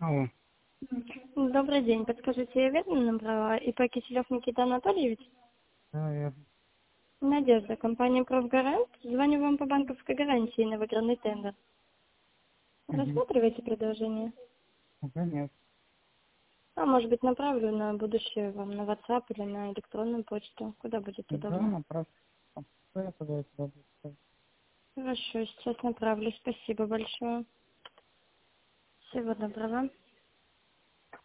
Алло. Добрый день. Подскажите, я верно набрала? ИП Киселев Никита Анатольевич? Да, верно. Надежда, компания «Профгарант». Звоню вам по банковской гарантии на выигранный тендер. Угу. Рассматриваете предложение? Пока нет. А может быть, направлю на будущее вам на WhatsApp или на электронную почту, куда будет Да, удобно. направь. Что я тогда это буду? Хорошо, сейчас направлю. Спасибо большое. Всего доброго.